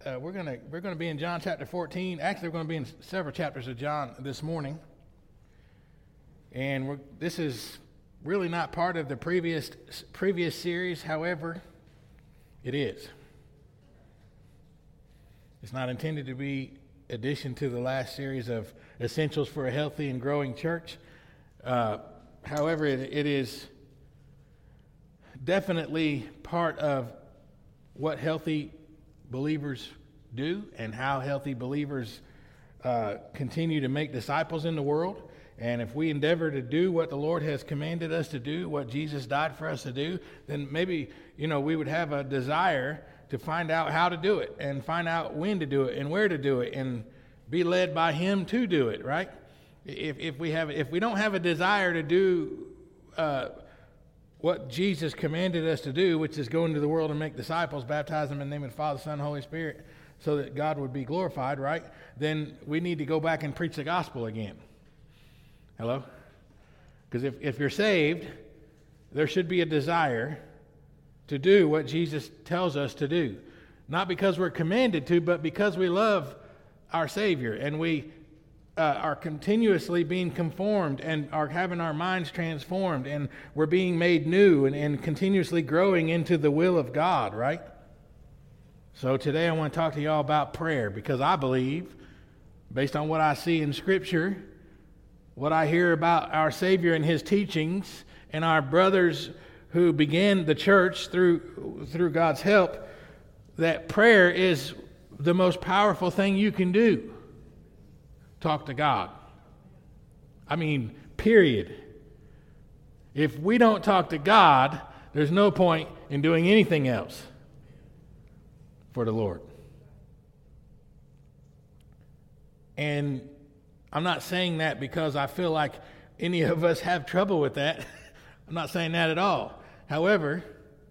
we're gonna be in John chapter 14. Actually, we're going to be in several chapters of John this morning, and this is really not part of the previous series. However, it is. It's not intended to be addition to the last series of essentials for a healthy and growing church. However, it is definitely part of what healthy believers do and how healthy believers continue to make disciples in the world. And if we endeavor to do what the Lord has commanded us to do, what Jesus died for us to do, then maybe, we would have a desire to find out how to do it and find out when to do it and where to do it and be led by Him to do it, right? If we don't have a desire to do what Jesus commanded us to do, which is go into the world and make disciples, baptize them in the name of the Father, Son, and Holy Spirit, so that God would be glorified, right? Then we need to go back and preach the gospel again. Hello? Because if you're saved, there should be a desire to do what Jesus tells us to do. Not because we're commanded to, but because we love our Savior and we are continuously being conformed and are having our minds transformed and we're being made new and continuously growing into the will of God, right? So today I want to talk to y'all about prayer, because I believe, based on what I see in Scripture, what I hear about our Savior and His teachings, and our brothers who began the church through God's help, that prayer is the most powerful thing you can do. Talk to God. I mean, period. If we don't talk to God, there's no point in doing anything else for the Lord. And I'm not saying that because I feel like any of us have trouble with that. I'm not saying that at all. However,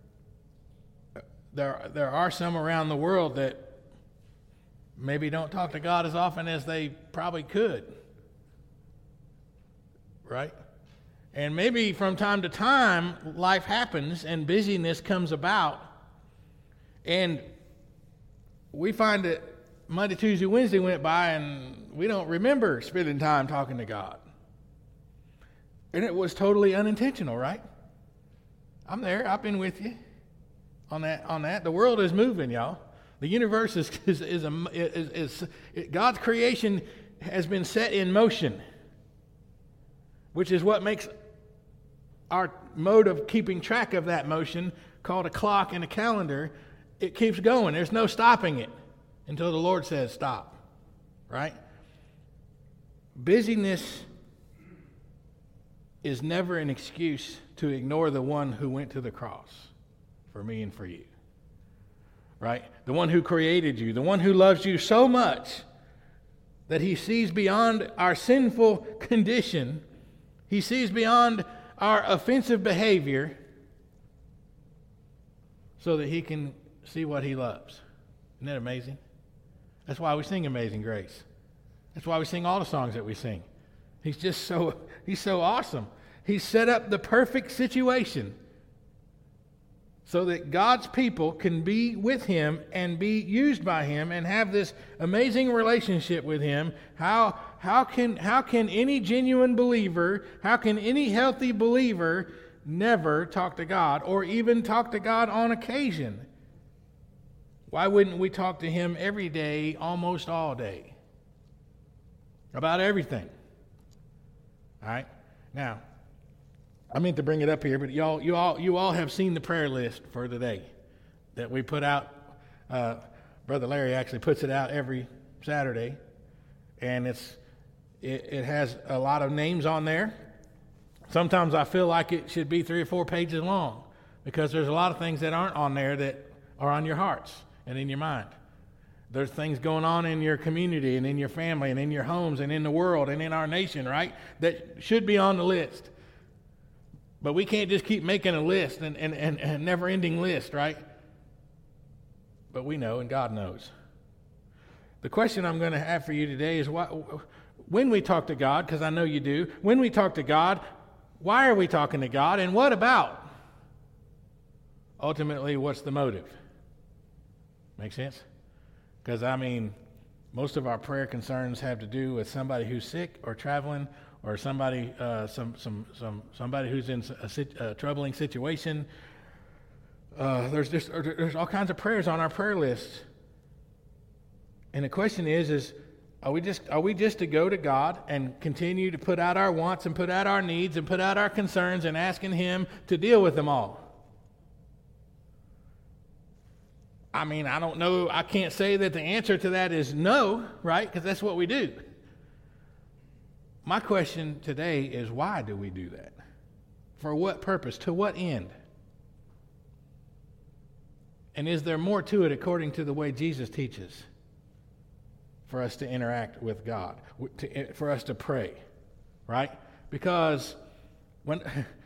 there are some around the world that maybe don't talk to God as often as they probably could. Right? And maybe from time to time, life happens and busyness comes about. And we find that Monday, Tuesday, Wednesday went by and we don't remember spending time talking to God. And it was totally unintentional, right? I'm there. I've been with you on that. The world is moving, y'all. The universe is God's creation has been set in motion, which is what makes our mode of keeping track of that motion, called a clock and a calendar. It keeps going. There's no stopping it until the Lord says stop, right? Busyness is never an excuse to ignore the one who went to the cross for me and for you, right? The one who created you, the one who loves you so much that He sees beyond our sinful condition. He sees beyond our offensive behavior so that He can see what He loves. Isn't that amazing? That's why we sing Amazing Grace. That's why we sing all the songs that we sing. He's so awesome. He's set up the perfect situation so that God's people can be with Him and be used by Him and have this amazing relationship with Him. How can any genuine believer, how can any healthy believer never talk to God, or even talk to God on occasion? Why wouldn't we talk to Him every day, almost all day, about everything? All right. Now, I meant to bring it up here, but you all have seen the prayer list for today that we put out. Brother Larry actually puts it out every Saturday, and it has a lot of names on there. Sometimes I feel like it should be 3 or 4 pages long, because there's a lot of things that aren't on there that are on your hearts and in your mind. There's things going on in your community and in your family and in your homes and in the world and in our nation, right, that should be on the list. But we can't just keep making a list and a never-ending list, right? But we know, and God knows. The question I'm going to have for you today is, when we talk to God, because I know you do, when we talk to God, why are we talking to God, and what about? Ultimately, what's the motive? Make sense? Because, I mean, most of our prayer concerns have to do with somebody who's sick or traveling, or somebody somebody who's in a troubling situation. There's all kinds of prayers on our prayer list. And the question is are we just to go to God and continue to put out our wants and put out our needs and put out our concerns and asking Him to deal with them all? I mean, I don't know. I can't say that the answer to that is no, right? Because that's what we do. My question today is, why do we do that? For what purpose? To what end? And is there more to it according to the way Jesus teaches for us to interact with God, for us to pray, right? Because when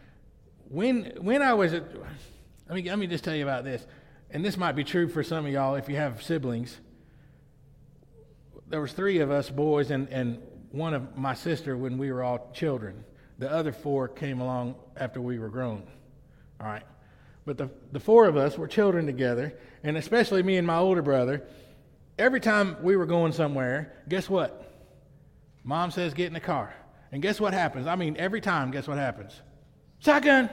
I was at, let me just tell you about this, and this might be true for some of y'all if you have siblings. There was 3 of us boys and one of my sister when we were all children. The other 4 came along after we were grown, all right? But the 4 of us were children together, and especially me and my older brother. Every time we were going somewhere, guess what? Mom says, get in the car. And guess what happens? I mean, every time, guess what happens? Shotgun!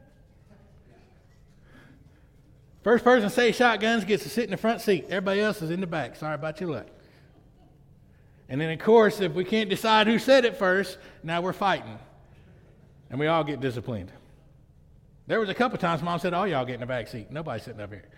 First person to say shotguns gets to sit in the front seat. Everybody else is in the back. Sorry about your luck. And then, of course, if we can't decide who said it first, now we're fighting. And we all get disciplined. There was a couple times Mom said, oh, y'all get in the back seat. Nobody's sitting up here.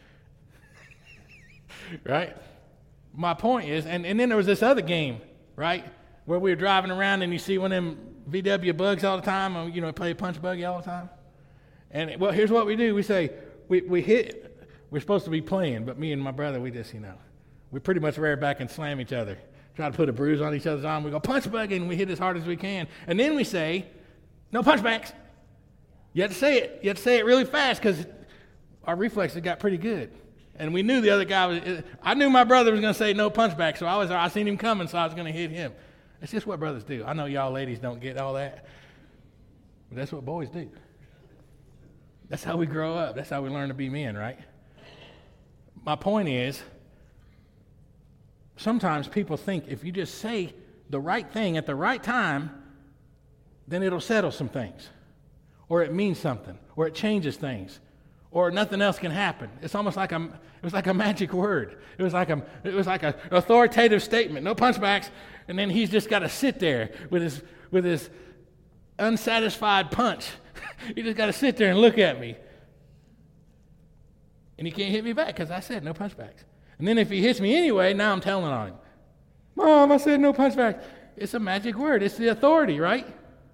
Right? My point is, and then there was this other game, right, where we were driving around and you see one of them VW bugs all the time, and, play punch buggy all the time. And, well, here's what we do. We say, we hit, we're supposed to be playing, but me and my brother, we just, we pretty much rear back and slam each other. Try to put a bruise on each other's arm. We go punch buggy, and we hit as hard as we can. And then we say, no punchbacks. You have to say it. You have to say it really fast because our reflexes got pretty good. And we knew the other guy I knew my brother was going to say no punchback, so I seen him coming, so I was going to hit him. It's just what brothers do. I know y'all ladies don't get all that, but that's what boys do. That's how we grow up. That's how we learn to be men, right? My point is, sometimes people think if you just say the right thing at the right time, then it'll settle some things, or it means something, or it changes things, or nothing else can happen. It's almost like it was like a magic word. It was like an authoritative statement. No punchbacks, and then he's just got to sit there with his unsatisfied punch. He just got to sit there and look at me, and he can't hit me back because I said no punchbacks. And then if he hits me anyway, now I'm telling on him. Mom, I said no punchbacks. It's a magic word. It's the authority, right?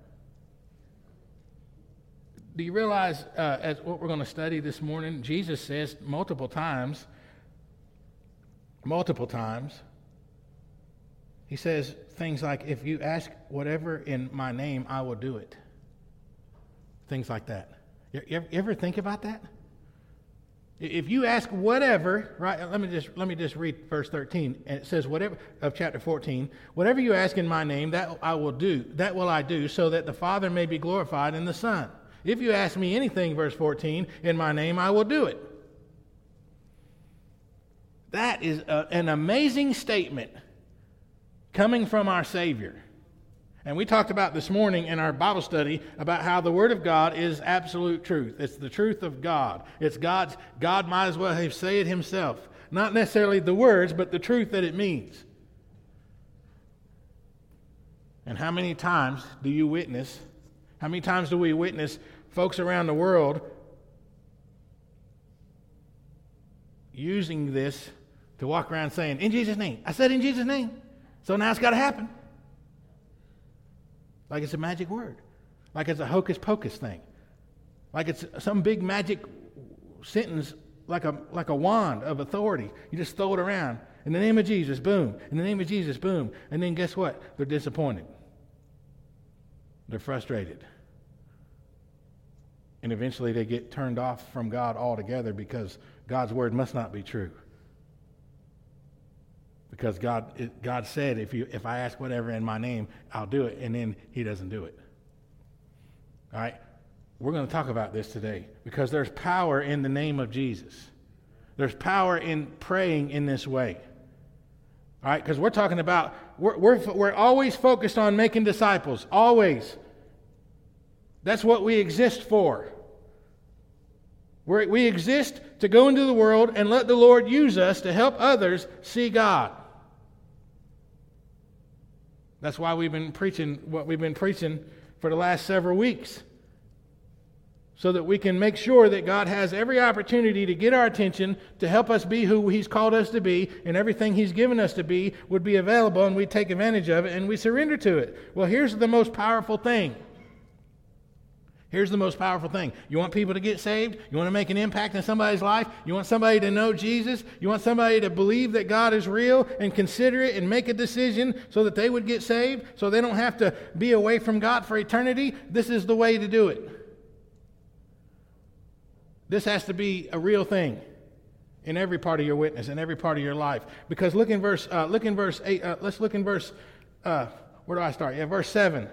Do you realize, as what we're going to study this morning, Jesus says multiple times, he says things like, if you ask whatever in my name, I will do it. Things like that. You ever think about that? If you ask whatever, right? Let me just read verse 13. And it says, whatever of chapter 14, whatever you ask in my name, that I will do. That will I do, so that the Father may be glorified in the Son. If you ask me anything, verse 14, in my name, I will do it. That is an amazing statement coming from our Savior. And we talked about this morning in our Bible study about how the Word of God is absolute truth. It's the truth of God. It's God might as well have said it himself. Not necessarily the words, but the truth that it means. And how many times do we witness folks around the world using this to walk around saying, in Jesus' name. I said in Jesus' name. So now it's got to happen. Like it's a magic word. Like it's a hocus pocus thing. Like it's some big magic sentence, like a wand of authority. You just throw it around. In the name of Jesus, boom. In the name of Jesus, boom. And then guess what? They're disappointed. They're frustrated. And eventually they get turned off from God altogether because God's word must not be true. Because God said, if I ask whatever in my name, I'll do it, and then he doesn't do it. All right? We're going to talk about this today because there's power in the name of Jesus. There's power in praying in this way. All right, because we're talking about, we're always focused on making disciples, always. That's what we exist for. We exist to go into the world and let the Lord use us to help others see God. That's why we've been preaching what we've been preaching for the last several weeks. So that we can make sure that God has every opportunity to get our attention, to help us be who He's called us to be, and everything He's given us to be would be available, and we take advantage of it, and we surrender to it. Well, here's the most powerful thing. Here's the most powerful thing. You want people to get saved? You want to make an impact in somebody's life? You want somebody to know Jesus? You want somebody to believe that God is real and consider it and make a decision so that they would get saved, so they don't have to be away from God for eternity? This is the way to do it. This has to be a real thing in every part of your witness, in every part of your life. Because look in verse 8. Let's look in verse. Where do I start? Yeah, verse 7.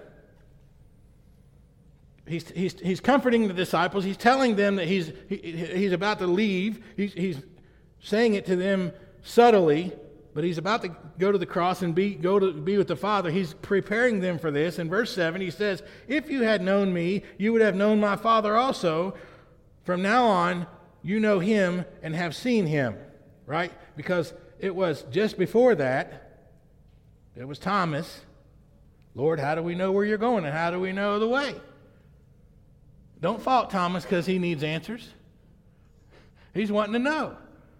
He's comforting the disciples. He's telling them that he's about to leave. He's saying it to them subtly, but he's about to go to the cross and be with the Father. He's preparing them for this. In verse 7, he says, "If you had known me, you would have known my Father also. From now on, you know him and have seen him." Right? Because it was just before that, it was Thomas. "Lord, how do we know where you're going, and how do we know the way?" Don't fault Thomas because he needs answers. He's wanting to know.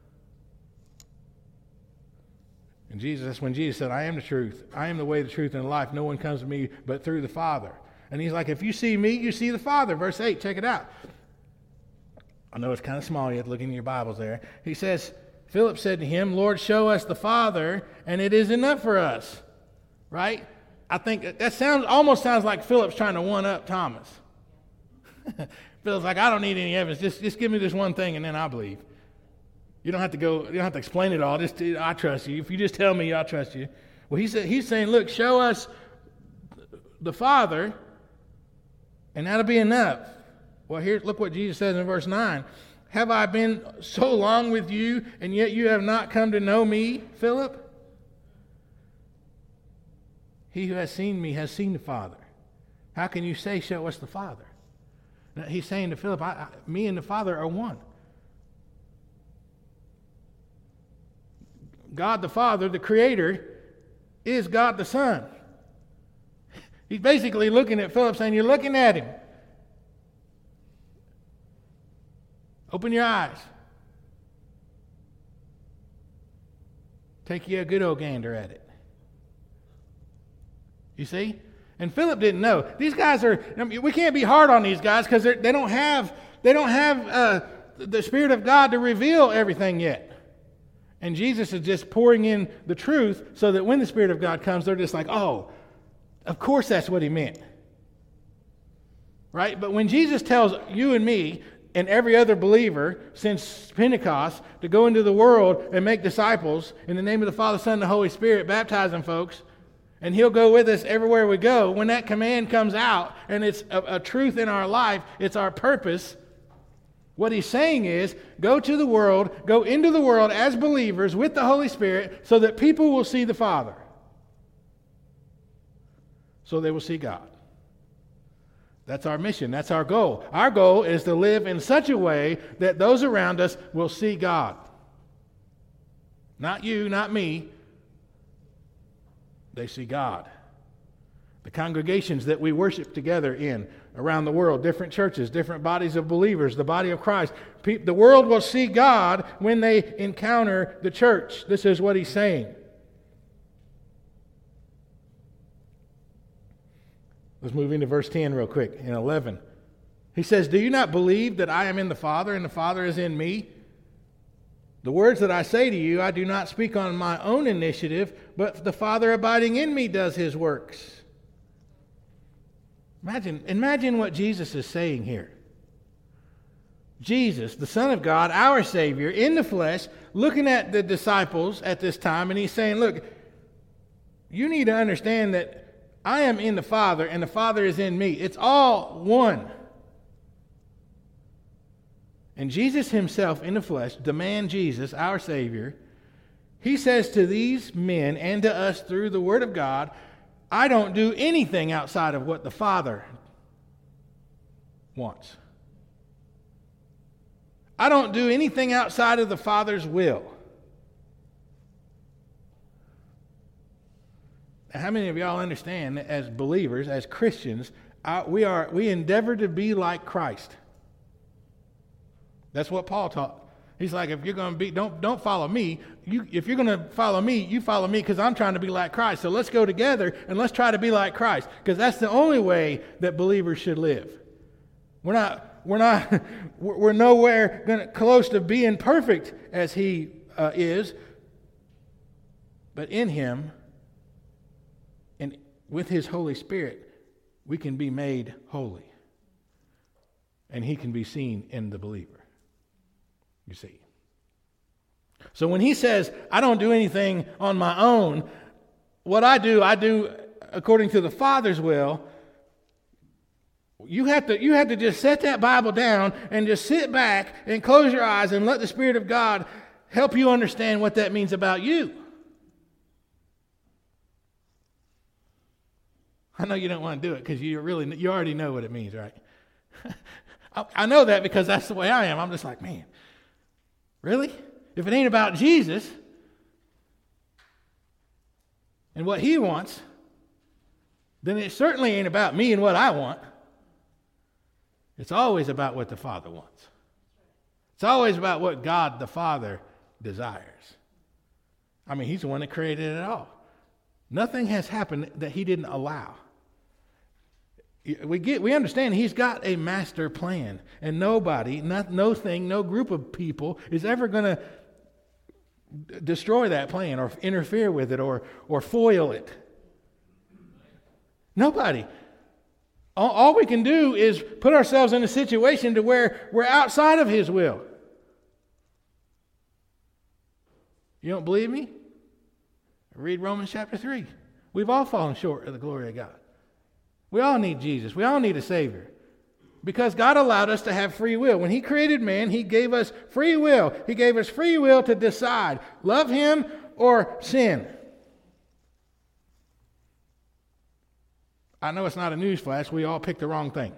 And that's when Jesus said, "I am the truth. I am the way, the truth, and the life. No one comes to me but through the Father." And he's like, if you see me, you see the Father. Verse 8, check it out. I know it's kind of small. You have to look in your Bibles there. He says, Philip said to him, "Lord, show us the Father, and it is enough for us." Right? I think that almost sounds like Philip's trying to one-up Thomas. Philip's like, "I don't need any evidence. Just give me this one thing, and then I'll believe. You don't have to go. You don't have to explain it all. I trust you. If you just tell me, I'll trust you." Well, he's saying, "Look, show us the Father, and that'll be enough." Well, look what Jesus says in verse 9. "Have I been so long with you, and yet you have not come to know me, Philip? He who has seen me has seen the Father. How can you say, 'Show us the Father'?" Now, he's saying to Philip, me and the Father are one. God the Father, the Creator, is God the Son. He's basically looking at Philip saying, "You're looking at him. Open your eyes. Take you a good old gander at it." You see? And Philip didn't know. These guys we can't be hard on these guys because they don't have the Spirit of God to reveal everything yet. And Jesus is just pouring in the truth so that when the Spirit of God comes, they're just like, "Oh, of course that's what he meant." Right? But when Jesus tells you and me and every other believer since Pentecost to go into the world and make disciples in the name of the Father, Son, and the Holy Spirit, baptizing folks, and He'll go with us everywhere we go, when that command comes out and it's a truth in our life, it's our purpose, what He's saying is, go to the world, go into the world as believers with the Holy Spirit so that people will see the Father. So they will see God. That's our mission. That's our goal. Our goal is to live in such a way that those around us will see God. Not you, not me. They see God. The congregations that we worship together in around the world, different churches, different bodies of believers, the body of Christ. The world will see God when they encounter the church. This is what He's saying. Let's move into verse 10 real quick, in 11. He says, "Do you not believe that I am in the Father and the Father is in me? The words that I say to you, I do not speak on my own initiative, but the Father abiding in me does His works." Imagine what Jesus is saying here. Jesus, the Son of God, our Savior, in the flesh, looking at the disciples at this time, and He's saying, "Look, you need to understand that I am in the Father, and the Father is in me. It's all one." And Jesus Himself in the flesh, the man Jesus, our Savior, He says to these men and to us through the Word of God, I don't do anything outside of what the Father wants. I don't do anything outside of the Father's will. Now, how many of y'all understand that as believers, as Christians, we endeavor to be like Christ? That's what Paul taught. He's like, if you're going to be, don't follow me. If you're going to follow me, you follow me because I'm trying to be like Christ. So let's go together and let's try to be like Christ, because that's the only way that believers should live. We're nowhere close to being perfect as he is, but in him and with his Holy Spirit, we can be made holy, and he can be seen in the believer. You see. So when he says, I don't do anything on my own, what I do according to the Father's will. You have to just set that Bible down and just sit back and close your eyes and let the Spirit of God help you understand what that means about you. I know you don't want to do it because you already know what it means, right? I know that because that's the way I am. I'm just like, man, really? If it ain't about Jesus and what he wants, then it certainly ain't about me and what I want. It's always about what the Father wants. It's always about what God the Father desires. I mean, he's the one that created it all. Nothing has happened that he didn't allow. We understand he's got a master plan, and nobody, no group of people is ever going to destroy that plan or interfere with it or foil it. Nobody. All we can do is put ourselves in a situation to where we're outside of his will. You don't believe me? Read Romans chapter 3. We've all fallen short of the glory of God. We all need Jesus. We all need a Savior. Because God allowed us to have free will. When he created man, he gave us free will. He gave us free will to decide, love him or sin. I know it's not a newsflash. We all picked the wrong thing.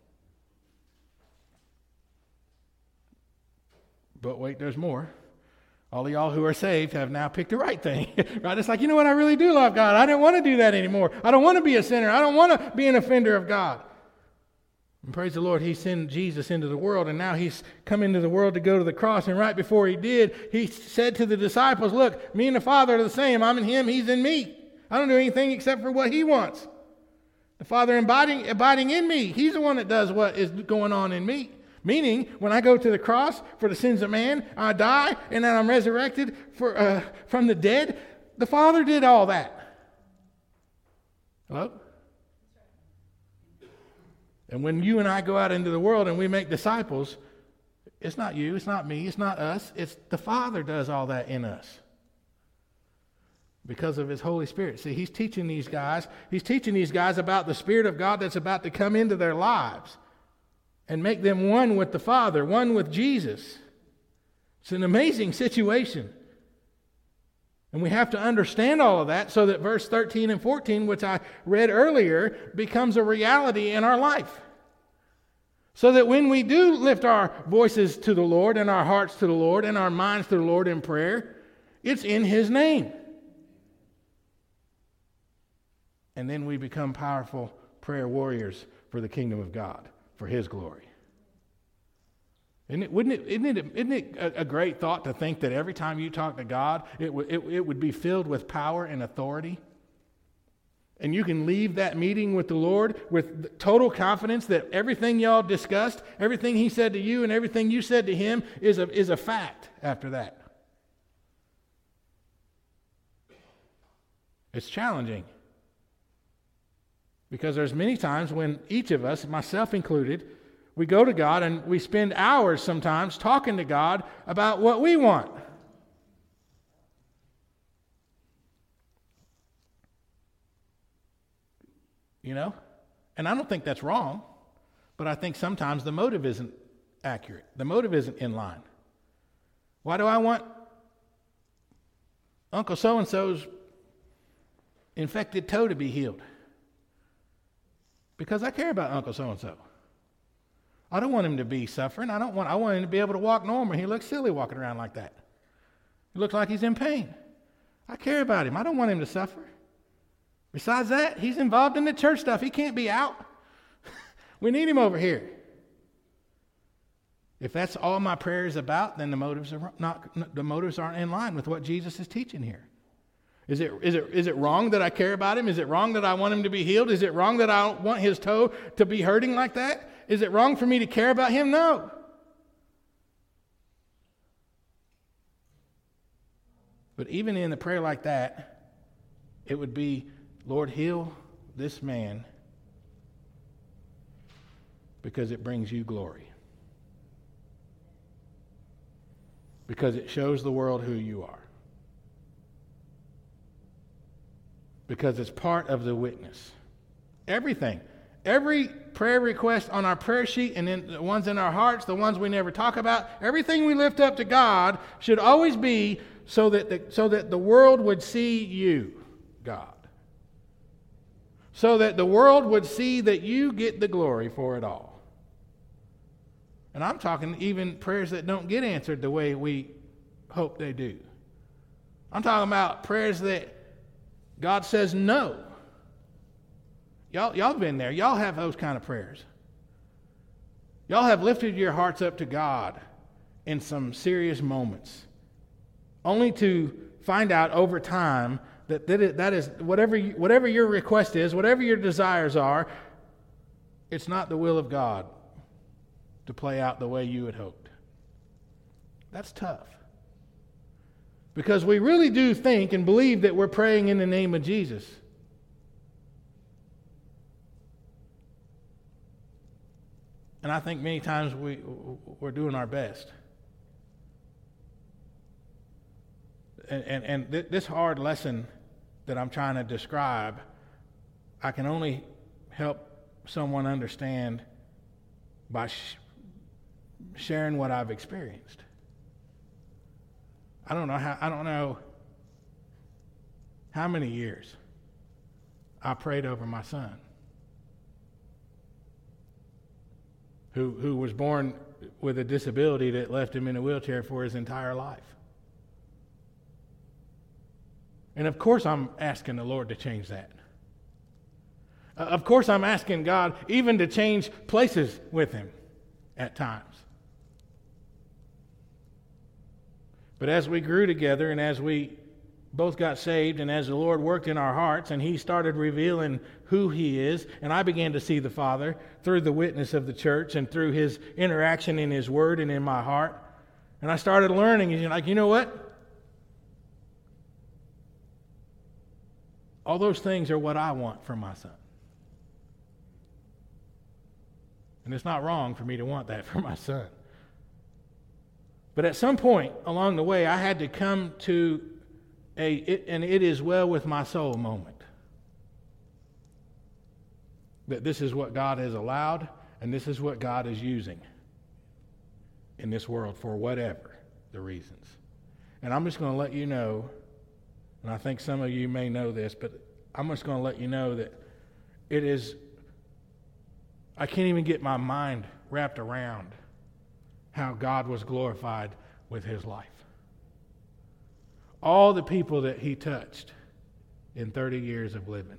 But wait, there's more. All of y'all who are saved have now picked the right thing. Right? It's like, you know what? I really do love God. I don't want to do that anymore. I don't want to be a sinner. I don't want to be an offender of God. And praise the Lord, he sent Jesus into the world, and now he's come into the world to go to the cross. And right before he did, he said to the disciples, look, me and the Father are the same. I'm in him. He's in me. I don't do anything except for what he wants. The Father abiding in me. He's the one that does what is going on in me. Meaning, when I go to the cross for the sins of man, I die, and then I'm resurrected from the dead. The Father did all that. Hello? And when you and I go out into the world and we make disciples, it's not you, it's not me, it's not us. It's the Father does all that in us. Because of his Holy Spirit. See, he's teaching these guys about the Spirit of God that's about to come into their lives and make them one with the Father, one with Jesus. It's an amazing situation. And we have to understand all of that so that verse 13 and 14, which I read earlier, becomes a reality in our life. So that when we do lift our voices to the Lord and our hearts to the Lord and our minds to the Lord in prayer, it's in his name. And then we become powerful prayer warriors for the kingdom of God, for his glory. Isn't it a great thought to think that every time you talk to God, it would be filled with power and authority? And you can leave that meeting with the Lord with total confidence that everything y'all discussed, everything he said to you and everything you said to him is a fact after that. It's challenging. Because there's many times when each of us, myself included, we go to God and we spend hours sometimes talking to God about what we want. You know? And I don't think that's wrong, but I think sometimes the motive isn't accurate. The motive isn't in line. Why do I want Uncle so-and-so's infected toe to be healed. Because I care about Uncle so-and-so. I don't want him to be suffering. I want him to be able to walk normal. He looks silly walking around like that. He looks like he's in pain. I care about him. I don't want him to suffer. Besides that, he's involved in the church stuff. He can't be out. We need him over here. If that's all my prayer is about, then the motives aren't in line with what Jesus is teaching here. Is it wrong that I care about him? Is it wrong that I want him to be healed? Is it wrong that I don't want his toe to be hurting like that? Is it wrong for me to care about him? No. But even in a prayer like that, it would be, Lord, heal this man because it brings you glory. Because it shows the world who you are. Because it's part of the witness. Everything. Every prayer request on our prayer sheet and then the ones in our hearts, the ones we never talk about, everything we lift up to God should always be so that the world would see you, God. So that the world would see that you get the glory for it all. And I'm talking even prayers that don't get answered the way we hope they do. I'm talking about prayers that God says no. Y'all been there. Y'all have those kind of prayers. Y'all have lifted your hearts up to God in some serious moments, only to find out over time that is whatever your request is, whatever your desires are, it's not the will of God to play out the way you had hoped. That's tough. Because we really do think and believe that we're praying in the name of Jesus. And I think many times we're doing our best. And this hard lesson that I'm trying to describe, I can only help someone understand by sharing what I've experienced. I don't know how many years I prayed over my son, who was born with a disability that left him in a wheelchair for his entire life. And of course I'm asking the Lord to change that. Of course I'm asking God even to change places with him at times. But as we grew together and as we both got saved and as the Lord worked in our hearts and he started revealing who he is, and I began to see the Father through the witness of the church and through his interaction in his word and in my heart, and I started learning, and you're like, you know what? All those things are what I want for my son. And it's not wrong for me to want that for my son. But at some point along the way, I had to come to and it is well with my soul moment. That this is what God has allowed, and this is what God is using in this world for whatever the reasons. And I'm just going to let you know, and I think some of you may know this, but I'm just going to let you know that it is, I can't even get my mind wrapped around how God was glorified with his life. All the people that he touched in 30 years of living.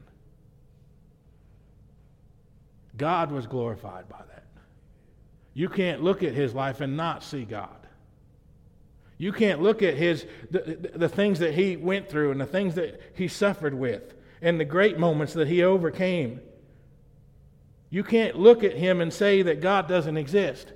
God was glorified by that. You can't look at his life and not see God. You can't look at the things that he went through and the things that he suffered with and the great moments that he overcame. You can't look at him and say that God doesn't exist.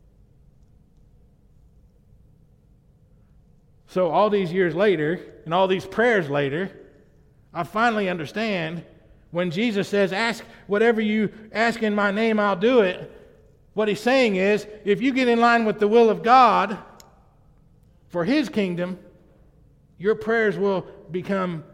So all these years later, and all these prayers later, I finally understand when Jesus says, ask whatever you ask in my name, I'll do it. What he's saying is, if you get in line with the will of God for his kingdom, your prayers will become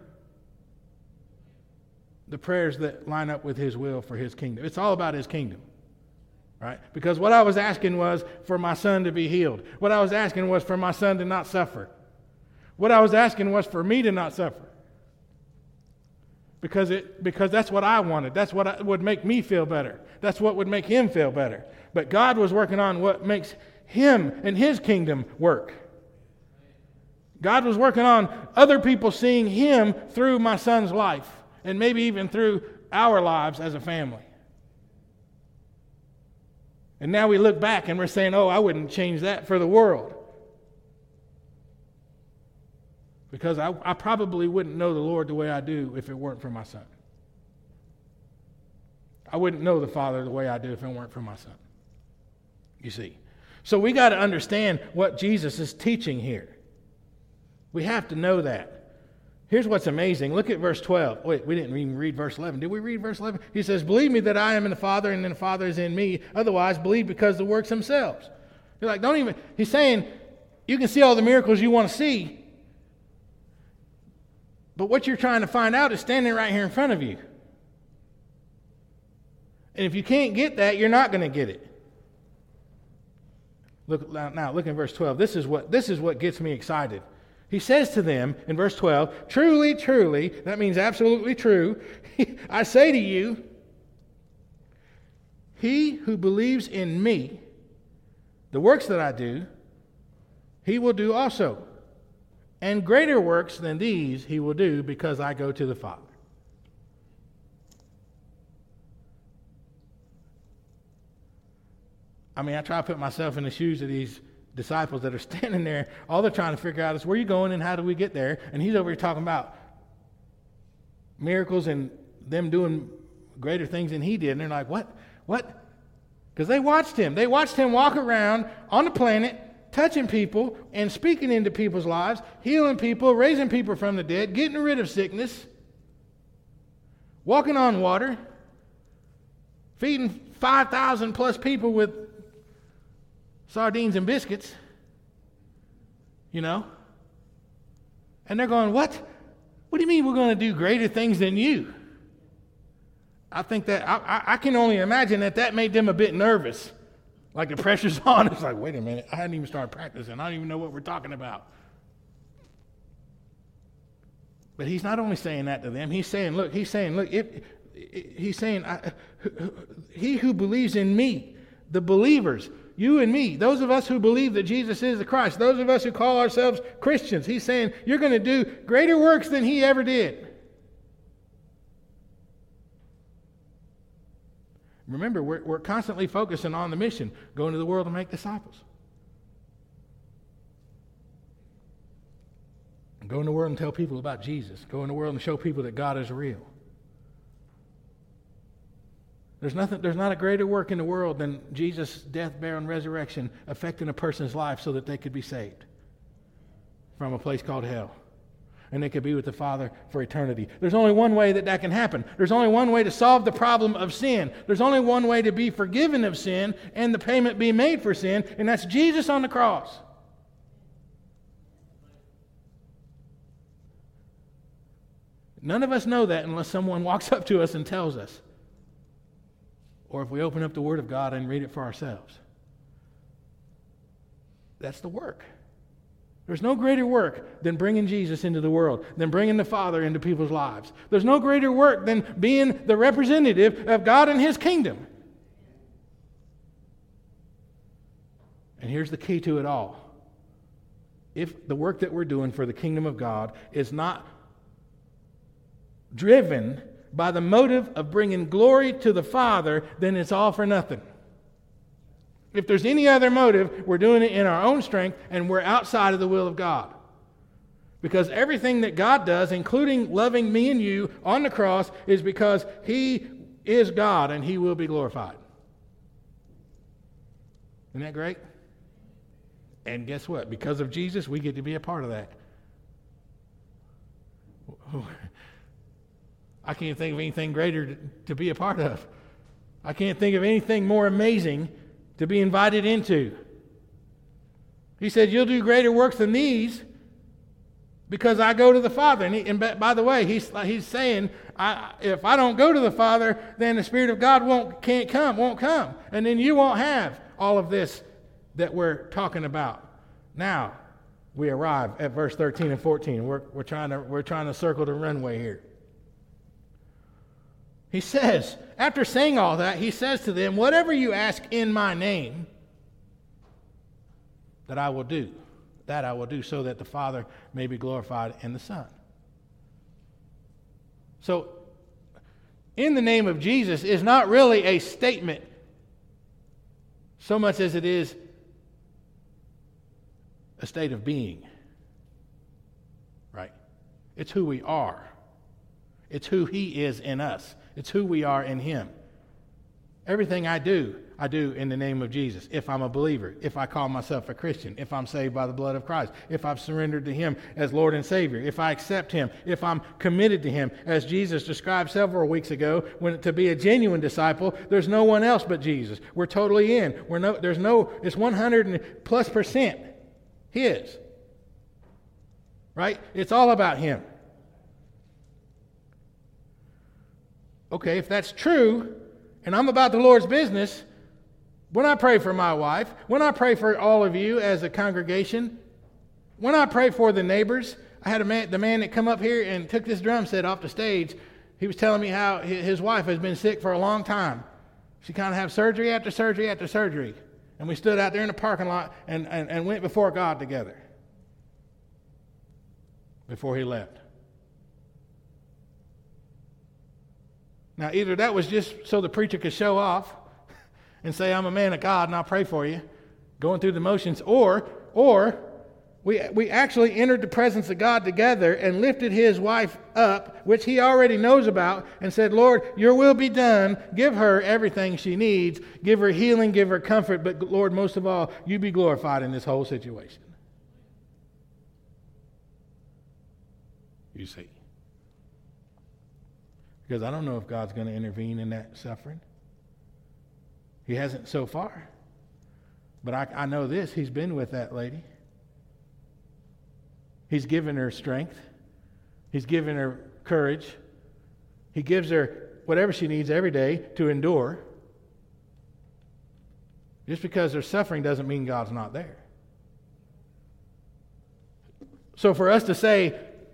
the prayers that line up with his will for his kingdom. It's all about his kingdom. Right? Because what I was asking was for my son to be healed. What I was asking was for my son to not suffer. What I was asking was for me to not suffer. Because that's what I wanted. That's what would make me feel better. That's what would make him feel better. But God was working on what makes him and his kingdom work. God was working on other people seeing him through my son's life, and maybe even through our lives as a family. And now we look back and we're saying, oh, I wouldn't change that for the world. Because I probably wouldn't know the Lord the way I do if it weren't for my son. I wouldn't know the Father the way I do if it weren't for my son. You see. So we got to understand what Jesus is teaching here. We have to know that. Here's what's amazing. Look at verse 12. Wait, we didn't even read verse 11. Did we read verse 11? He says, believe me that I am in the Father and the Father is in me. Otherwise, believe because the works themselves. You're like, he's saying, you can see all the miracles you want to see. But what you're trying to find out is standing right here in front of you. And if you can't get that, you're not going to get it. Look in verse 12. This is what gets me excited. He says to them in verse 12, truly, truly, that means absolutely true, I say to you, he who believes in me, the works that I do, he will do also. And greater works than these he will do because I go to the Father. I mean, I try to put myself in the shoes of these disciples that are standing there. All they're trying to figure out is where are you going and how do we get there? And he's over here talking about miracles and them doing greater things than he did. And they're like, what? Because they watched him. They watched him walk around on the planet, touching people and speaking into people's lives, healing people, raising people from the dead, getting rid of sickness, walking on water, feeding 5,000 plus people with sardines and biscuits, And they're going, what? What do you mean we're going to do greater things than you? I think that, I can only imagine that made them a bit nervous. Like the pressure's on. It's like, wait a minute, I hadn't even started practicing. I don't even know what we're talking about. But he's not only saying that to them. He's saying, he who believes in me, the believers, you and me, those of us who believe that Jesus is the Christ, those of us who call ourselves Christians, he's saying, you're going to do greater works than he ever did. Remember, we're constantly focusing on the mission, going to the world to make disciples. Go in the world and tell people about Jesus. Go in the world and show people that God is real. There's not a greater work in the world than Jesus' death, burial, and resurrection affecting a person's life so that they could be saved from a place called hell. And they could be with the Father for eternity. There's only one way that can happen. There's only one way to solve the problem of sin. There's only one way to be forgiven of sin and the payment be made for sin, and that's Jesus on the cross. None of us know that unless someone walks up to us and tells us. Or if we open up the Word of God and read it for ourselves. That's the work. There's no greater work than bringing Jesus into the world, than bringing the Father into people's lives. There's no greater work than being the representative of God and His kingdom. And here's the key to it all. If the work that we're doing for the kingdom of God is not driven by the motive of bringing glory to the Father, then it's all for nothing. If there's any other motive, we're doing it in our own strength and we're outside of the will of God. Because everything that God does, including loving me and you on the cross, is because He is God and He will be glorified. Isn't that great? And guess what? Because of Jesus, we get to be a part of that. I can't think of anything greater to be a part of. I can't think of anything more amazing to be invited into. He said, you'll do greater works than these because I go to the Father. And by the way, he's saying, if I don't go to the Father, then the Spirit of God won't come. And then you won't have all of this that we're talking about. Now, we arrive at verse 13 and 14. We're trying to circle the runway here. He says, after saying all that, he says to them, whatever you ask in my name, that I will do, so that the Father may be glorified in the Son. So, in the name of Jesus is not really a statement so much as it is a state of being. Right? It's who we are. It's who He is in us. It's who we are in Him. Everything I do in the name of Jesus. If I'm a believer, if I call myself a Christian, if I'm saved by the blood of Christ, if I've surrendered to Him as Lord and Savior, if I accept Him, if I'm committed to Him, as Jesus described several weeks ago, when to be a genuine disciple, there's no one else but Jesus. We're totally in. It's 100+% His. Right? It's all about Him. Okay, if that's true, and I'm about the Lord's business, when I pray for my wife, when I pray for all of you as a congregation, when I pray for the neighbors, I had the man that come up here and took this drum set off the stage. He was telling me how his wife has been sick for a long time. She kind of had surgery after surgery after surgery. And we stood out there in the parking lot and went before God together before he left. Now, either that was just so the preacher could show off and say, I'm a man of God and I'll pray for you, going through the motions, or we actually entered the presence of God together and lifted his wife up, which he already knows about, and said, Lord, your will be done. Give her everything she needs. Give her healing, give her comfort, but Lord, most of all, you be glorified in this whole situation. You see. Because I don't know if God's going to intervene in that suffering. He hasn't so far. But I know this. He's been with that lady. He's given her strength. He's given her courage. He gives her whatever she needs every day to endure. Just because there's suffering doesn't mean God's not there. So for us to say,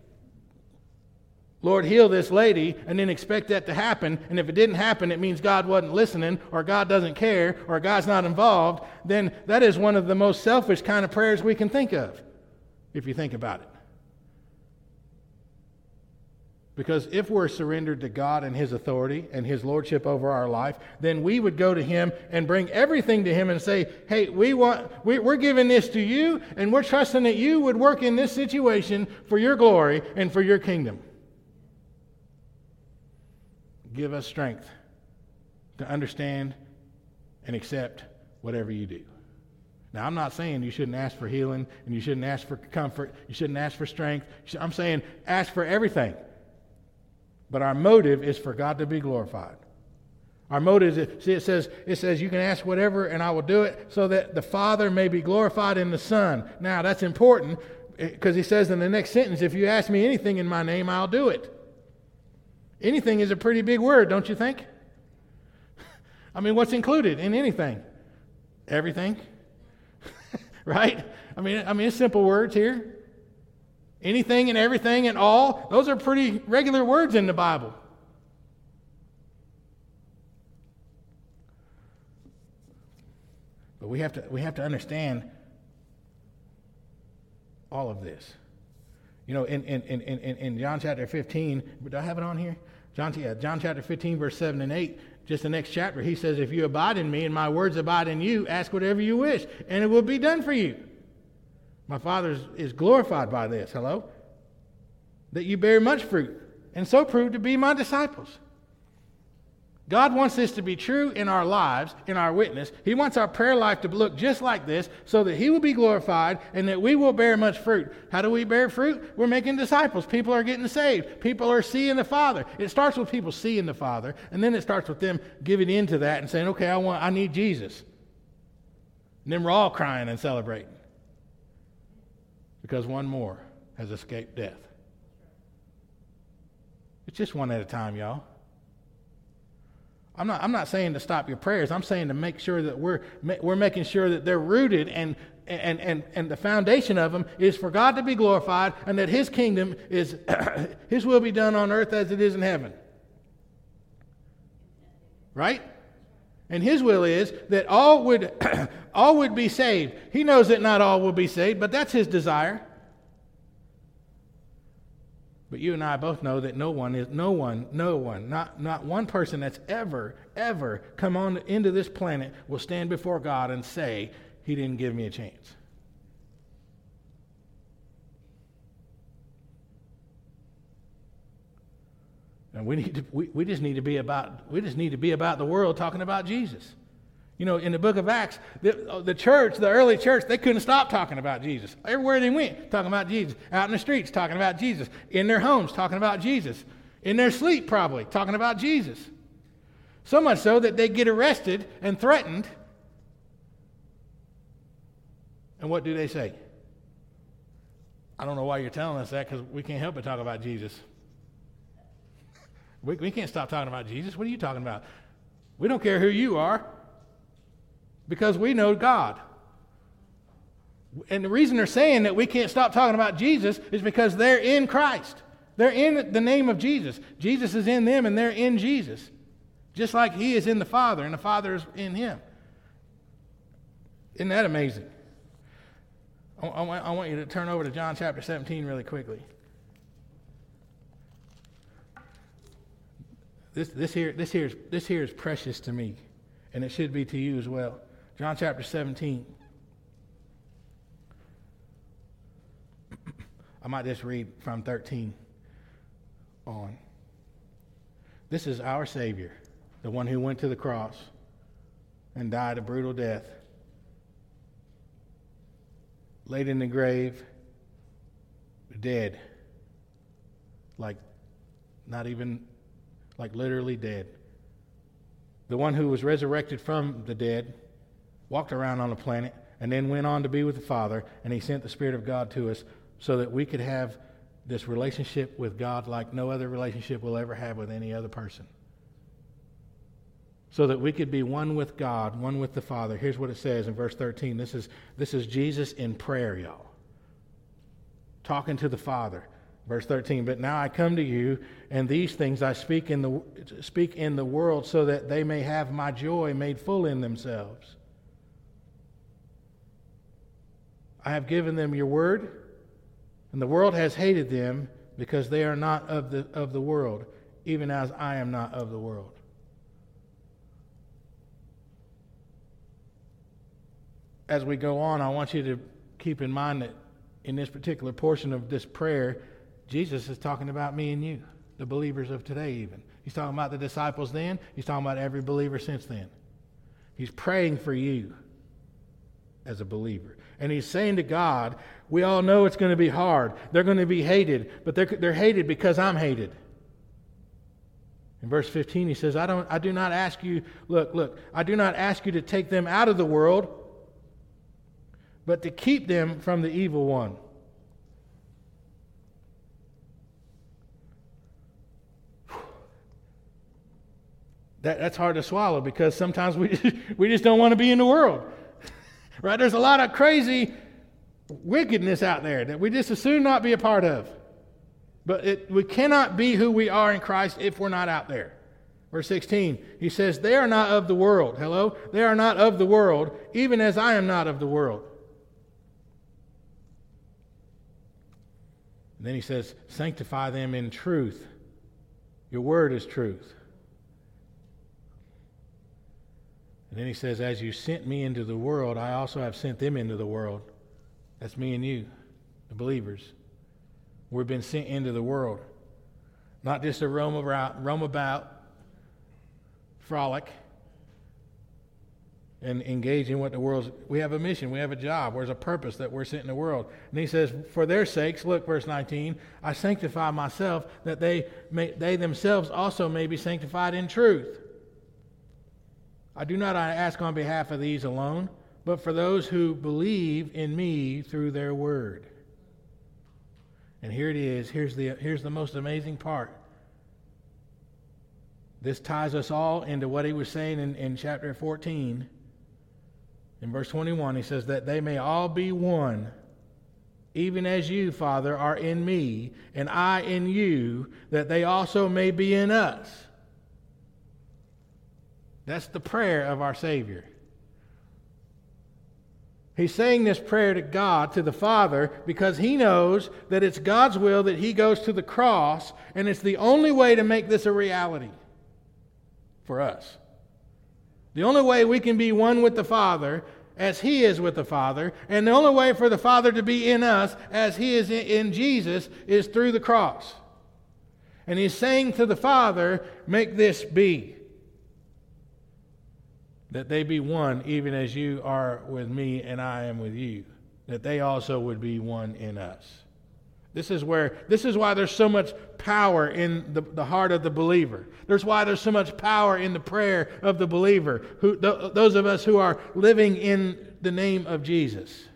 Lord, heal this lady, and then expect that to happen, and if it didn't happen, it means God wasn't listening, or God doesn't care, or God's not involved, then that is one of the most selfish kind of prayers we can think of, if you think about it. Because if we're surrendered to God and His authority and His lordship over our life, then we would go to Him and bring everything to Him and say, hey, we're giving this to you, and we're trusting that you would work in this situation for your glory and for your kingdom. Give us strength to understand and accept whatever you do. Now, I'm not saying you shouldn't ask for healing and you shouldn't ask for comfort. You shouldn't ask for strength. I'm saying ask for everything. But our motive is for God to be glorified. Our motive is, it says you can ask whatever and I will do it so that the Father may be glorified in the Son. Now, that's important because he says in the next sentence, if you ask me anything in my name, I'll do it. Anything is a pretty big word, don't you think? I mean, what's included in anything? Everything. Right? I mean, it's simple words here. Anything and everything and all, those are pretty regular words in the Bible. But we have to understand all of this. You know, in John chapter 15, do I have it on here? John chapter 15, verse 7 and 8, just the next chapter, he says, if you abide in me and my words abide in you, ask whatever you wish, and it will be done for you. My Father is glorified by this, hello? That you bear much fruit, and so prove to be my disciples. God wants this to be true in our lives, in our witness. He wants our prayer life to look just like this so that He will be glorified and that we will bear much fruit. How do we bear fruit? We're making disciples. People are getting saved. People are seeing the Father. It starts with people seeing the Father, and then it starts with them giving into that and saying, okay, I need Jesus. And then we're all crying and celebrating because one more has escaped death. It's just one at a time, y'all. I'm not saying to stop your prayers. I'm saying to make sure that we're making sure that they're rooted and and the foundation of them is for God to be glorified and that his kingdom is, his will be done on earth as it is in heaven. Right? And his will is that all would be saved. He knows that not all will be saved, but that's his desire. But you and I both know that no one, not one person that's ever come on into this planet will stand before God and say, he didn't give me a chance. And we just need to be about the world talking about Jesus. You know, in the book of Acts, the church, the early church, they couldn't stop talking about Jesus. Everywhere they went, talking about Jesus. Out in the streets, talking about Jesus. In their homes, talking about Jesus. In their sleep, probably, talking about Jesus. So much so that they get arrested and threatened. And what do they say? I don't know why you're telling us that, because we can't help but talk about Jesus. We can't stop talking about Jesus. What are you talking about? We don't care who you are, because we know God. And the reason they're saying that we can't stop talking about Jesus is because they're in Christ. They're in the name of Jesus. Jesus is in them and they're in Jesus. Just like he is in the Father and the Father is in him. Isn't that amazing? I want you to turn over to John chapter 17 really quickly. This here is precious to me, and it should be to you as well. John chapter 17. I might just read from 13 on. This is our Savior, the one who went to the cross and died a brutal death, laid in the grave, dead, like literally dead. The one who was resurrected from the dead, walked around on the planet, and then went on to be with the Father, and he sent the Spirit of God to us so that we could have this relationship with God like no other relationship we'll ever have with any other person. So that we could be one with God, one with the Father. Here's what it says in verse 13. This is Jesus in prayer, y'all. Talking to the Father. Verse 13, but now I come to you, and these things I speak in the world so that they may have my joy made full in themselves. I have given them your word, and the world has hated them because they are not of the world, even as I am not of the world. As we go on, I want you to keep in mind that in this particular portion of this prayer, Jesus is talking about me and you, the believers of today even. He's talking about the disciples then. He's talking about every believer since then. He's praying for you as a believer. And he's saying to God, we all know it's going to be hard. They're going to be hated, but they're hated because I'm hated. In verse 15 he says, I do not ask you, look, I do not ask you to take them out of the world, but to keep them from the evil one. That's hard to swallow because sometimes we just don't want to be in the world. Right? There's a lot of crazy wickedness out there that we just as soon not be a part of. But we cannot be who we are in Christ if we're not out there. Verse 16, he says, they are not of the world. Hello? They are not of the world, even as I am not of the world. And then he says, sanctify them in truth. Your word is truth. And then he says, as you sent me into the world, I also have sent them into the world. That's me and you, the believers. We've been sent into the world. Not just to roam about, frolic, and engage in what the world's... We have a mission, we have a job, there's a purpose that we're sent in the world. And he says, for their sakes, look, verse 19, I sanctify myself, that they themselves also may be sanctified in truth. I do not ask on behalf of these alone, but for those who believe in me through their word. And here it is. Here's the most amazing part. This ties us all into what he was saying in chapter 14. In verse 21, he says, that they may all be one, even as you, Father, are in me, and I in you, that they also may be in us. That's the prayer of our Savior. He's saying this prayer to God, to the Father, because he knows that it's God's will that he goes to the cross, and it's the only way to make this a reality for us. The only way we can be one with the Father as he is with the Father, and the only way for the Father to be in us as he is in Jesus is through the cross. And he's saying to the Father, make this be. That they be one, even as you are with me and I am with you. That they also would be one in us. This is why there's so much power in the heart of the believer. There's why there's so much power in the prayer of the believer. Those of us who are living in the name of Jesus.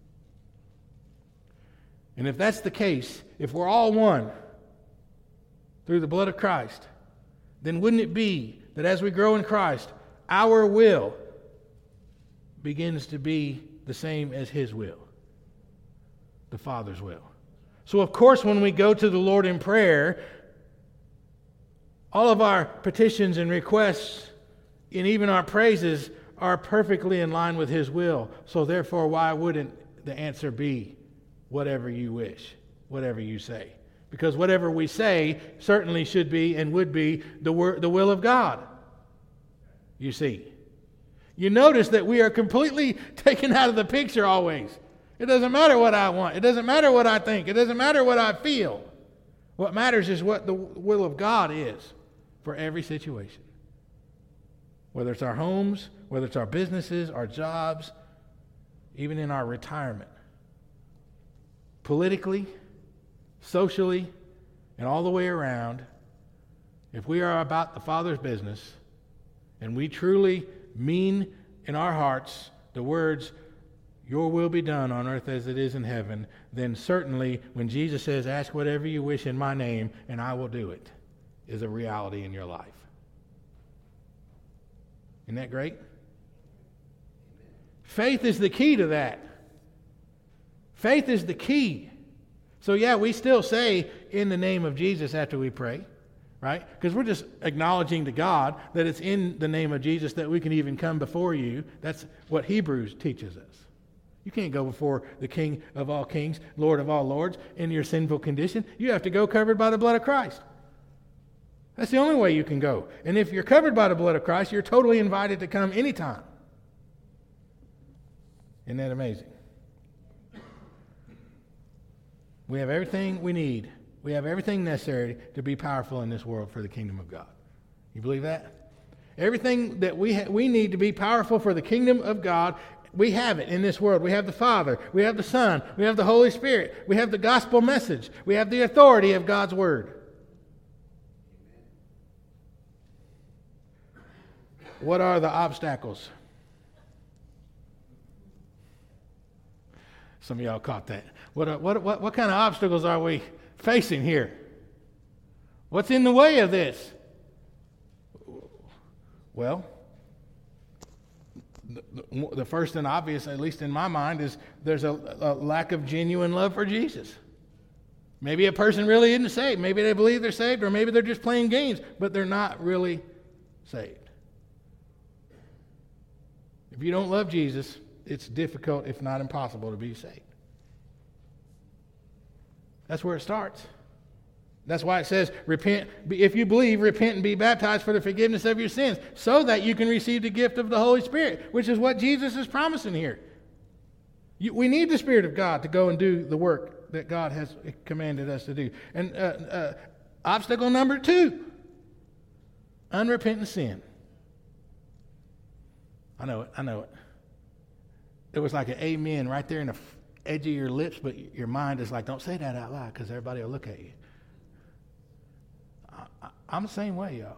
And if that's the case, if we're all one through the blood of Christ, then wouldn't it be that as we grow in Christ, our will begins to be the same as his will, the Father's will. So, of course, when we go to the Lord in prayer, all of our petitions and requests and even our praises are perfectly in line with his will. So, therefore, why wouldn't the answer be whatever you wish, whatever you say? Because whatever we say certainly should be and would be the will of God. You see. You notice that we are completely taken out of the picture always. It doesn't matter what I want. It doesn't matter what I think. It doesn't matter what I feel. What matters is what the will of God is for every situation. Whether it's our homes, whether it's our businesses, our jobs, even in our retirement. Politically, socially, and all the way around, if we are about the Father's business, and we truly mean in our hearts the words, your will be done on earth as it is in heaven, then certainly when Jesus says, ask whatever you wish in my name and I will do it, is a reality in your life. Isn't that great? Faith is the key to that. Faith is the key. So yeah, we still say in the name of Jesus after we pray, right? Because we're just acknowledging to God that it's in the name of Jesus that we can even come before you. That's what Hebrews teaches us. You can't go before the King of all kings, Lord of all lords, in your sinful condition. You have to go covered by the blood of Christ. That's the only way you can go. And if you're covered by the blood of Christ, you're totally invited to come anytime. Isn't that amazing? We have everything we need. We have everything necessary to be powerful in this world for the kingdom of God. You believe that? Everything that we need to be powerful for the kingdom of God, we have it in this world. We have the Father. We have the Son. We have the Holy Spirit. We have the gospel message. We have the authority of God's word. What are the obstacles? Some of y'all caught that. What kind of obstacles are we facing here? What's in the way of this? Well, the first and obvious, at least in my mind, is there's a lack of genuine love for Jesus. Maybe a person really isn't saved. Maybe they believe they're saved, or maybe they're just playing games, but they're not really saved. If you don't love Jesus, it's difficult, if not impossible, to be saved. That's where it starts. That's why it says, repent, if you believe, repent and be baptized for the forgiveness of your sins, so that you can receive the gift of the Holy Spirit, which is what Jesus is promising here. We need the Spirit of God to go and do the work that God has commanded us to do. And obstacle number 2, unrepentant sin. I know it. It was like an amen right there in the edge of your lips, but your mind is like, don't say that out loud because everybody will look at you. I'm the same way, y'all.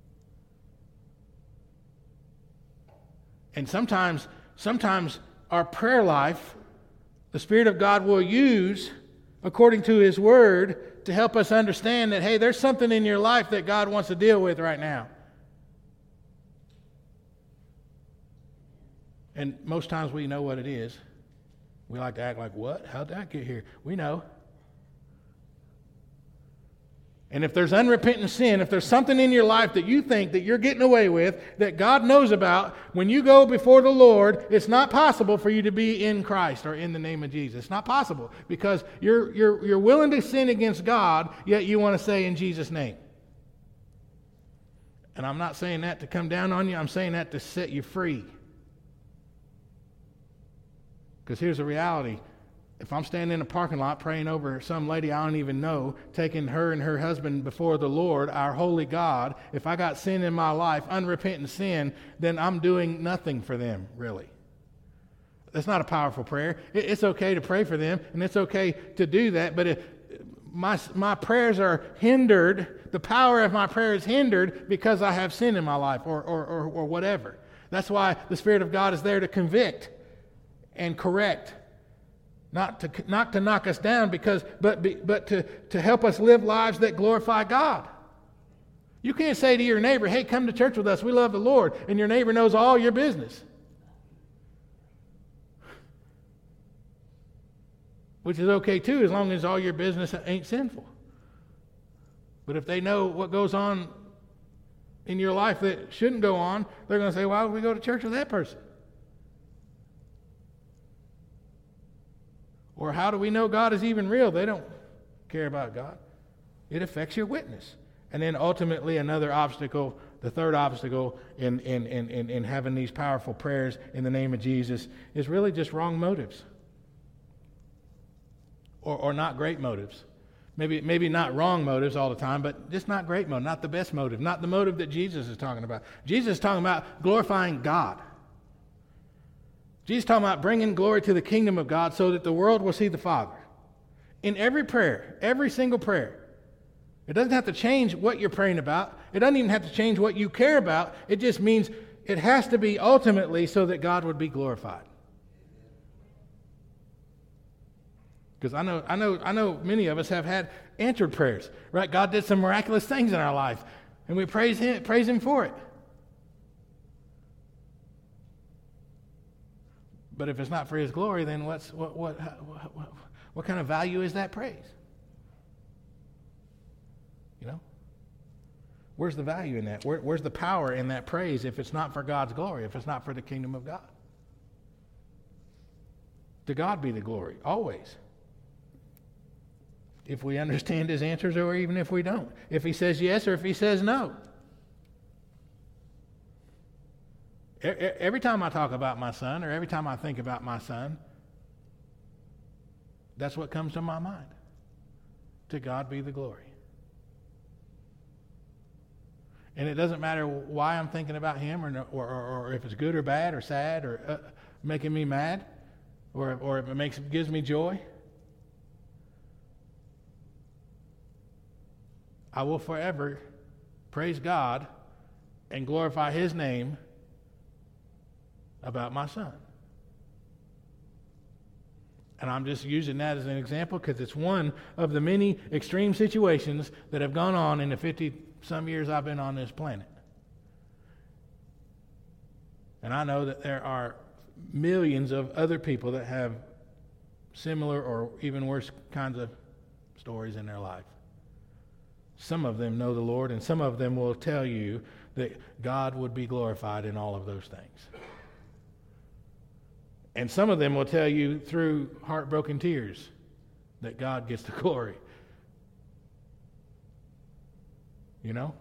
And sometimes our prayer life, the Spirit of God will use according to His Word to help us understand that, hey, there's something in your life that God wants to deal with right now. And most times we know what it is. We like to act like, what? How'd that get here? We know. And if there's unrepentant sin, if there's something in your life that you think that you're getting away with, that God knows about, when you go before the Lord, it's not possible for you to be in Christ or in the name of Jesus. It's not possible because you're willing to sin against God, yet you want to say in Jesus' name. And I'm not saying that to come down on you. I'm saying that to set you free. Because here's the reality. If I'm standing in a parking lot praying over some lady I don't even know, taking her and her husband before the Lord, our holy God, if I got sin in my life, unrepentant sin, then I'm doing nothing for them, really. That's not a powerful prayer. It's okay to pray for them, and it's okay to do that, but if my prayers are hindered, the power of my prayer is hindered because I have sin in my life or whatever. That's why the Spirit of God is there to convict and correct. Not to knock us down, but to help us live lives that glorify God. You can't say to your neighbor, hey, come to church with us, we love the Lord, and your neighbor knows all your business. Which is okay too, as long as all your business ain't sinful. But if they know what goes on in your life that shouldn't go on, they're going to say, why would we go to church with that person? Or how do we know God is even real? They don't care about God. It affects your witness. And then ultimately another obstacle, the third obstacle in having these powerful prayers in the name of Jesus is really just wrong motives. Or not great motives. Maybe not wrong motives all the time, but just not great motive, not the best motive, not the motive that Jesus is talking about. Jesus is talking about glorifying God. Jesus is talking about bringing glory to the kingdom of God so that the world will see the Father. In every prayer, every single prayer. It doesn't have to change what you're praying about. It doesn't even have to change what you care about. It just means it has to be ultimately so that God would be glorified. Because I know many of us have had answered prayers, right? God did some miraculous things in our life, and we praise Him for it. But if it's not for His glory, then what kind of value is that praise? You know? Where's the value in that? Where's the power in that praise if it's not for God's glory, if it's not for the kingdom of God? To God be the glory, always. If we understand His answers or even if we don't. If He says yes or if He says no. Every time I talk about my son or every time I think about my son, that's what comes to my mind. To God be the glory. And it doesn't matter why I'm thinking about him or if it's good or bad or sad or making me mad or if it gives me joy. I will forever praise God and glorify His name about my son. And I'm just using that as an example because it's one of the many extreme situations that have gone on in the 50-some years I've been on this planet. And I know that there are millions of other people that have similar or even worse kinds of stories in their life. Some of them know the Lord, and some of them will tell you that God would be glorified in all of those things. And some of them will tell you through heartbroken tears that God gets the glory. You know?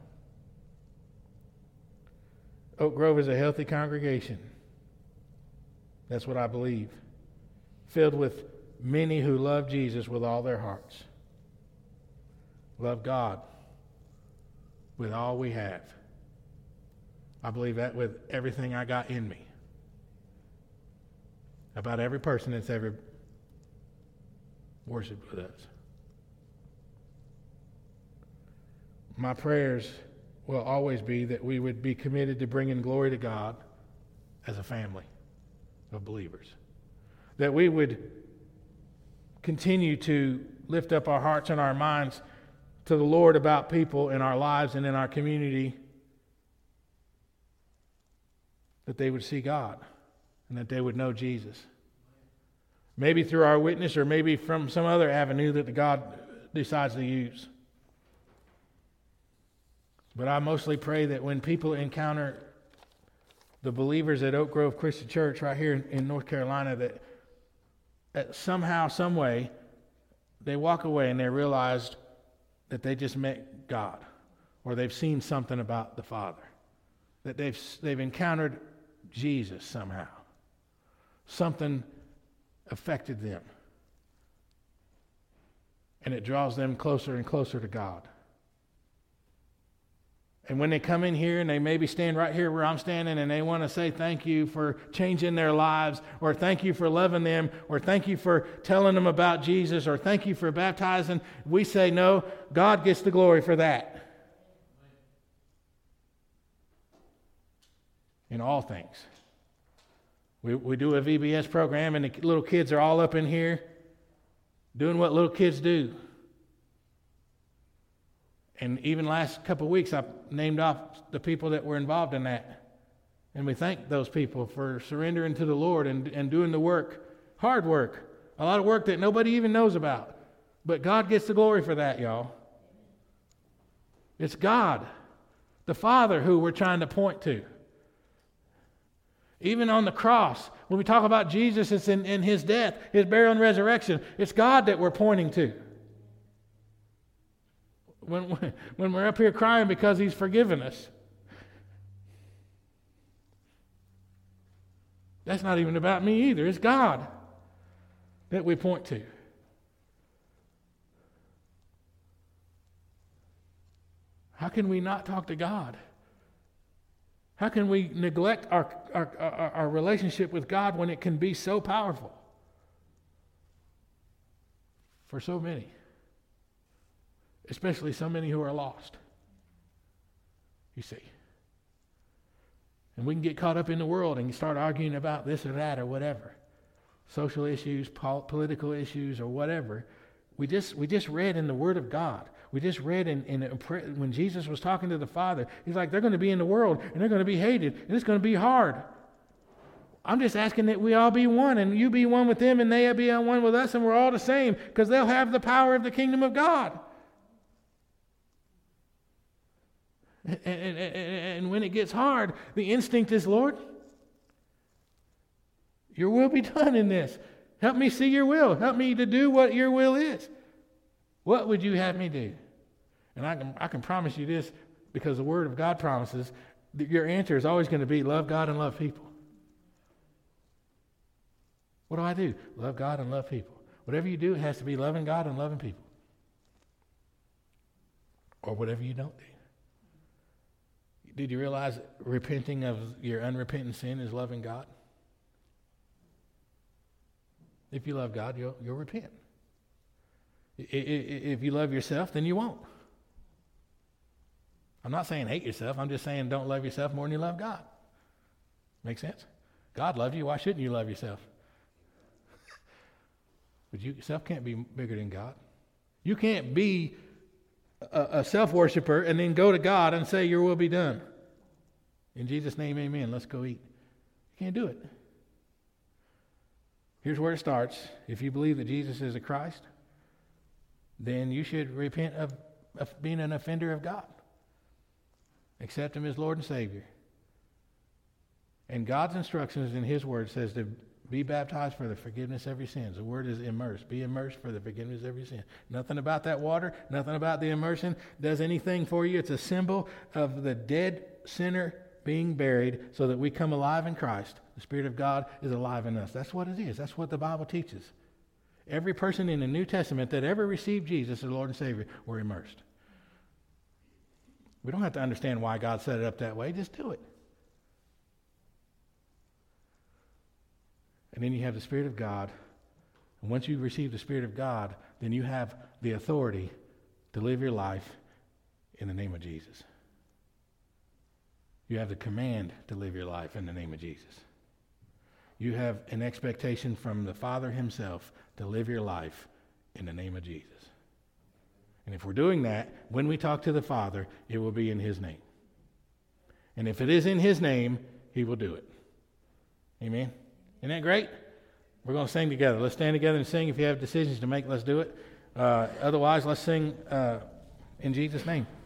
Oak Grove is a healthy congregation. That's what I believe. Filled with many who love Jesus with all their hearts. Love God with all we have. I believe that with everything I got in me. About every person that's ever worshiped with us. My prayers will always be that we would be committed to bringing glory to God as a family of believers. That we would continue to lift up our hearts and our minds to the Lord about people in our lives and in our community, that they would see God and that they would know Jesus. Maybe through our witness, or maybe from some other avenue that God decides to use. But I mostly pray that when people encounter the believers at Oak Grove Christian Church right here in North Carolina, that somehow, some way, they walk away and they realized that they just met God, or they've seen something about the Father, that they've encountered Jesus somehow. Something affected them, and it draws them closer and closer to God. And when they come in here and they maybe stand right here where I'm standing and they want to say thank you for changing their lives, or thank you for loving them, or thank you for telling them about Jesus, or thank you for baptizing, we say no, God gets the glory for that. In all things. We do a VBS program and the little kids are all up in here doing what little kids do. And even last couple of weeks, I named off the people that were involved in that. And we thank those people for surrendering to the Lord and doing the work, hard work, a lot of work that nobody even knows about. But God gets the glory for that, y'all. It's God, the Father, who we're trying to point to. Even on the cross, when we talk about Jesus, it's in His death, His burial and resurrection. It's God that we're pointing to. When we're up here crying because He's forgiven us. That's not even about me either. It's God that we point to. How can we not talk to God? How can we neglect our relationship with God when it can be so powerful for so many? Especially so many who are lost. You see. And we can get caught up in the world and start arguing about this or that or whatever. Social issues, political issues, or whatever. We just read in the Word of God. We just read when Jesus was talking to the Father, He's like, they're going to be in the world, and they're going to be hated, and it's going to be hard. I'm just asking that we all be one, and you be one with them, and they be one with us, and we're all the same, because they'll have the power of the kingdom of God. And when it gets hard, the instinct is, Lord, your will be done in this. Help me see your will. Help me to do what your will is. What would you have me do? And I can promise you this, because the Word of God promises that your answer is always going to be love God and love people. What do I do? Love God and love people. Whatever you do, it has to be loving God and loving people. Or whatever you don't do. Did you realize repenting of your unrepentant sin is loving God? If you love God, you'll repent. If you love yourself, then you won't. I'm not saying hate yourself. I'm just saying don't love yourself more than you love God. Make sense? God loves you. Why shouldn't you love yourself? But yourself can't be bigger than God. You can't be a self-worshiper and then go to God and say, your will be done. In Jesus' name, amen. Let's go eat. You can't do it. Here's where it starts. If you believe that Jesus is the Christ, then you should repent of being an offender of God. Accept Him as Lord and Savior. And God's instructions in His Word says to be baptized for the forgiveness of your sins. The word is immerse. Be immersed for the forgiveness of your sin. Nothing about that water, nothing about the immersion does anything for you. It's a symbol of the dead sinner being buried so that we come alive in Christ. The Spirit of God is alive in us. That's what it is. That's what the Bible teaches. Every person in the New Testament that ever received Jesus as Lord and Savior were immersed. We don't have to understand why God set it up that way. Just do it. And then you have the Spirit of God. And once you receive the Spirit of God, then you have the authority to live your life in the name of Jesus. You have the command to live your life in the name of Jesus. You have an expectation from the Father Himself to live your life in the name of Jesus. And if we're doing that, when we talk to the Father, it will be in His name. And if it is in His name, He will do it. Amen? Isn't that great? We're going to sing together. Let's stand together and sing. If you have decisions to make, let's do it. Otherwise, let's sing in Jesus' name.